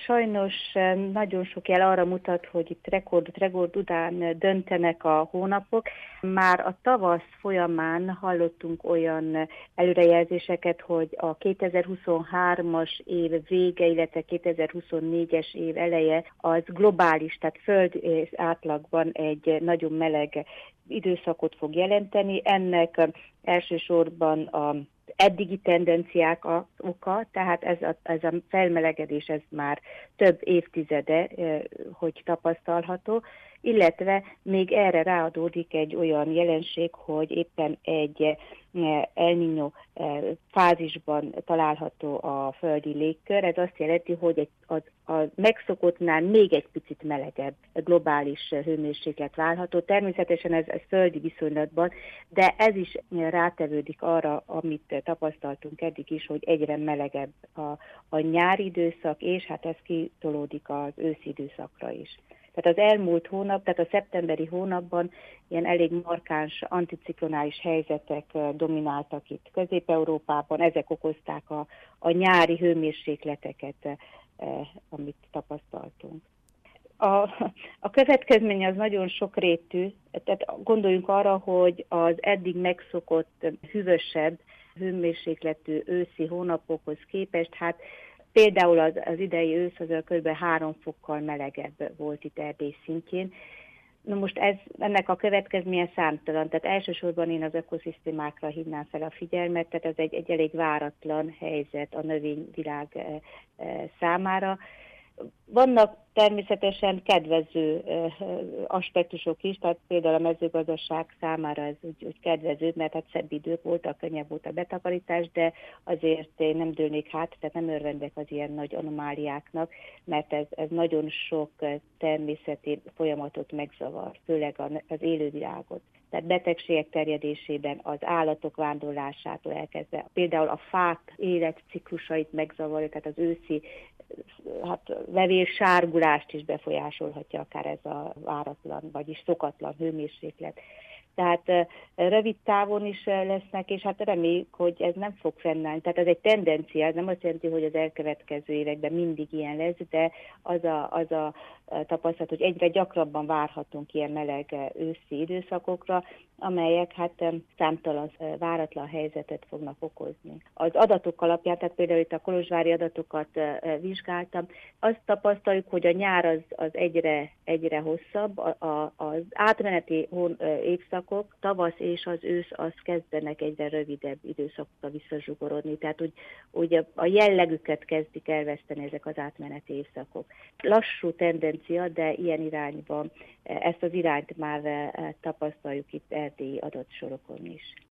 sajnos nagyon sok jel arra mutat, hogy itt rekord után döntenek a hónapok. Már a tavasz folyamán hallottunk olyan előrejelzéseket, hogy a 2023-as év vége, illetve 2024-es év eleje az globális, tehát föld átlagban egy nagyon meleg időszakot fog jelenteni. Ennek elsősorban a eddigi tendenciák a oka, tehát ez a felmelegedés ez már több évtizede, hogy tapasztalható, illetve még erre ráadódik egy olyan jelenség, hogy éppen egy El Niño fázisban található a földi légkör. Ez azt jelenti, hogy a megszokottnál még egy picit melegebb globális hőmérséklet várható. Természetesen ez földi viszonylatban, de ez is rátevődik arra, amit tapasztaltunk eddig is, hogy egyre melegebb a nyári időszak, és hát ez kitolódik az őszi időszakra is. Tehát az elmúlt hónap, tehát a szeptemberi hónapban ilyen elég markáns anticiklonális helyzetek domináltak itt Közép-Európában, ezek okozták a nyári hőmérsékleteket, amit tapasztaltunk. A következmény az nagyon sokrétű, tehát gondoljunk arra, hogy az eddig megszokott hűvösebb hőmérsékletű őszi hónapokhoz képest, hát például az idei ősz az kb. 3 fokkal melegebb volt itt Erdély szintjén. Na most ennek a következménye számtalan, tehát elsősorban én az ökoszisztémákra hívnám fel a figyelmet, tehát ez egy elég váratlan helyzet a növényvilág számára. Vannak természetesen kedvező aspektusok is, tehát például a mezőgazdaság számára ez úgy kedvező, mert hát szebb idők voltak, könnyebb volt a betakarítás, de azért én nem dőlnék hát, tehát nem örvendek az ilyen nagy anomáliáknak, mert ez nagyon sok természeti folyamatot megzavar, főleg az élővilágot. Tehát betegségek terjedésében, az állatok vándorlásától elkezdve, például a fák életciklusait megzavarja, tehát az őszi vevér sárgulást is befolyásolhatja akár ez a váratlan, vagyis szokatlan hőmérséklet. Tehát rövid távon is lesznek, és hát reméljük, hogy ez nem fog fennállni. Tehát ez egy tendencia, ez nem azt jelenti, hogy az elkövetkező években mindig ilyen lesz, de az a tapasztalat, hogy egyre gyakrabban várhatunk ilyen meleg őszi időszakokra, amelyek hát számtalan váratlan helyzetet fognak okozni. Az adatok alapján, tehát például itt a kolozsvári adatokat vizsgáltam, azt tapasztaljuk, hogy a nyár az egyre hosszabb, az átmeneti évszakok, tavasz és az ősz az kezdenek egyre rövidebb időszakokra visszazsugorodni, tehát úgy a jellegüket kezdik elveszteni ezek az átmeneti évszakok. Lassú tendencia, de ilyen irányban, ezt az irányt már tapasztaljuk itt erdélyi adatsorokon is.